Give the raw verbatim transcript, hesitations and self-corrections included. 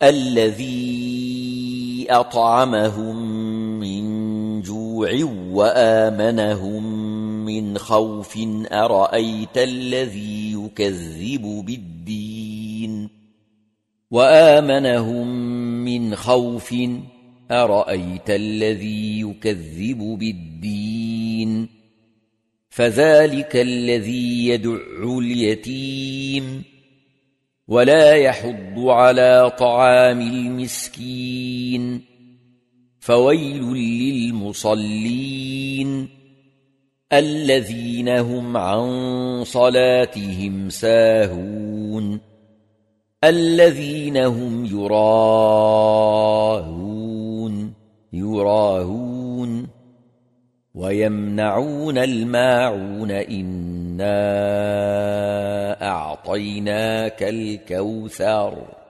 الذي أطعمهم من جوع وآمنهم من خوف أرأيت الذي يكذب بالدين وآمنهم من خوف أرأيت الذي يكذب بالدين فذلك الذي يدع اليتيم ولا يحض على طعام المسكين فويل للمصلين الذين هم عن صلاتهم ساهون الذين هم يراءون يراءون ويمنعون الماعون إنا أعطيناك الكوثر